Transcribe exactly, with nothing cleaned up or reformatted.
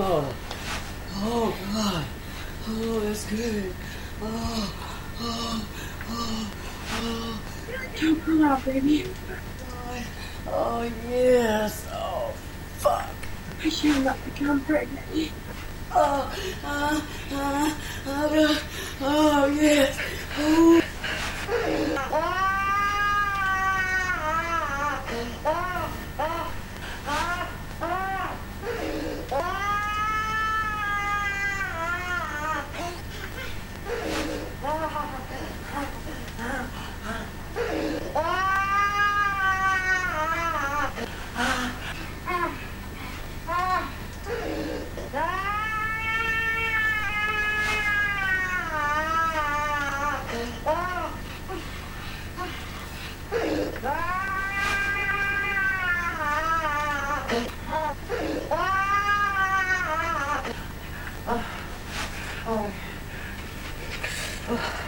Oh, oh God. Oh, that's good. Oh, oh, oh, oh. Don't pull out, baby. Oh, oh yes. Oh, fuck. I should not become pregnant. Oh, uh, uh, uh, oh, yes. Oh. Oh.